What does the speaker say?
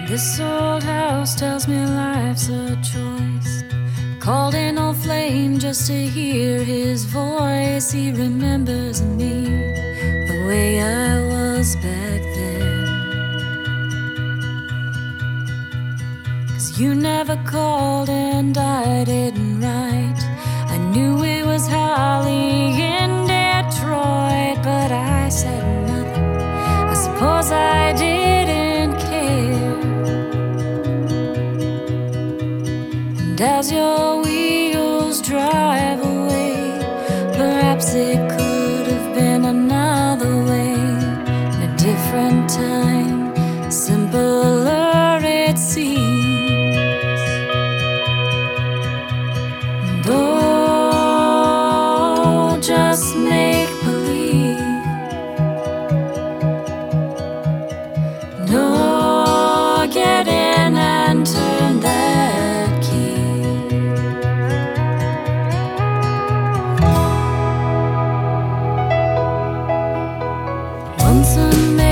This old house tells me life's a choice. Called an old flame just to hear his voice. He remembers me the way I was back then. 'Cause you never called and I didn't write. I knew it was Holly in Detroit, but I said nothing. I suppose I didn't care. And as your wheels drive away, perhaps it could have been another way, in a different time, simpler it seems. And oh, just make believe. No, get in and turn that key. Once a man